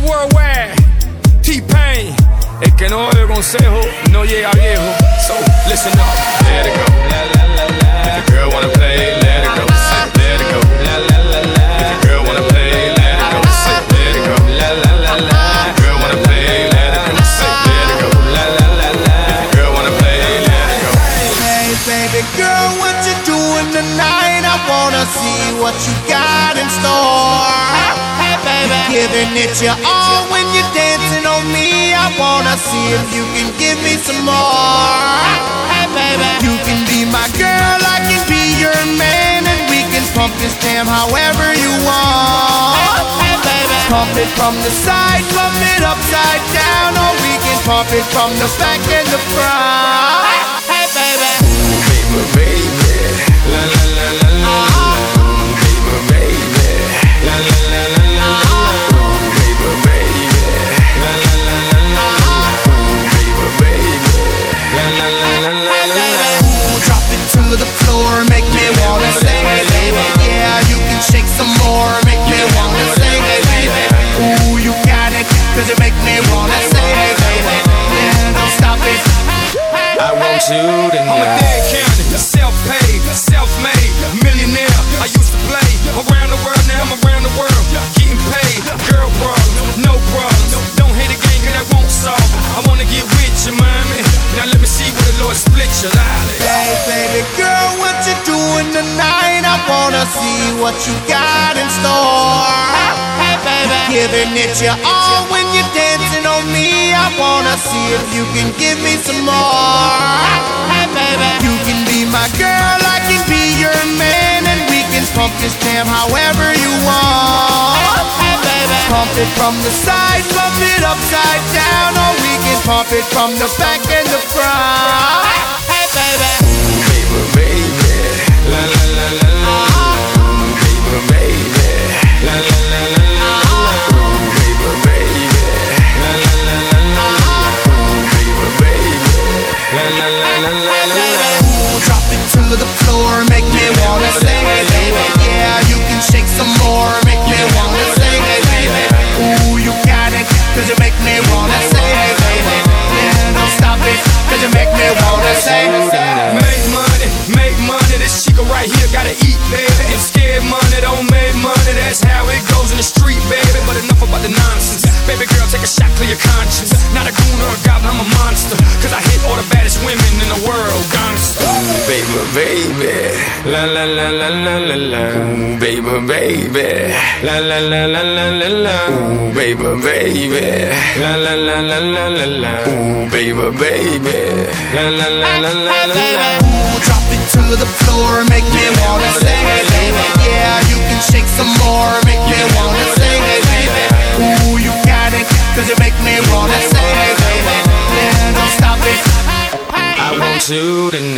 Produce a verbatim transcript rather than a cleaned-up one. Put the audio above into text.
Worldwide, T-Pain. El que no oye consejo no llega viejo. So listen up. Let it go. La la la la. If the girl wanna play, let it go. Let it go. La la la la. If the girl wanna play, let it go. Let it go. La la la la. If the girl wanna play, let it go. Let it go. La la la la. If the girl wanna play, let it go. Hey baby girl, what you doing tonight? I wanna see what you got in store. Hey baby, giving it your all when you're dancing on me. I wanna see if you can give me some more. Hey baby, you can be my girl, I can be your man, and we can pump this jam however you want. Hey baby, pump it from the side, pump it upside down, or we can pump it from the back and the front. Hey baby, baby, baby, la la la la la, baby, baby, la la la la la, baby, baby, la la la la la, baby, baby, la la la la la la. Drop it to the floor, make me wanna say, hey baby, yeah, you can shake some more, make me wanna say, hey baby, ooh, you got it, cause you make me wanna say, hey baby, yeah, don't stop it. I want you to know I'm a dead county, self-paid, self-made, millionaire. I used to play around the world, now I'm around the world, getting paid. Girl problems, no problems. Don't hate a game, cause that won't solve. I wanna get with you, mommy. Now let me see where the Lord split you. Hey baby girl, what you doing tonight? I wanna see what you got in store. Hey baby, giving it your all when you're dancing on me. I wanna see if you can give me some more. Hey baby, you can be my girl, I can be your man, and we can pump this jam however you want. Hey baby, pump it from the side, pump it upside down, or we can pump it from the back and the front. Hey baby, baby, baby, la la la la la, baby, baby, la la la la la, baby, baby, la la la la la, baby, baby, la la la la la la. Drop it to the floor, make me wanna say, hey baby, yeah, you can shake some more, make me wanna say, hey baby, ooh, you got it, cause you make me wanna say, hey baby, yeah, don't stop it, cause you make me wanna say. Make money, make money, this chica right here gotta eat, baby. If scared money don't make money, that's how it goes in the street, baby. But enough about the nonsense, baby girl, take a shot, clear your conscience. Not a goon or a goblin, I'm a monster, cause I hit all the baddest women in the world, gangsta. Baby, baby, la la la la la la la. Ooh, baby, baby, la la la la la la la. Ooh, baby, baby, la la la la la la la. Ooh, baby, baby, la la la la la la la. Ooh, drop it to the floor, make me wanna say, hey baby, yeah, you can shake some more, make me wanna say, hey baby, ooh, you got it, cause you make me wanna say, hey baby, yeah, don't stop it. I want you to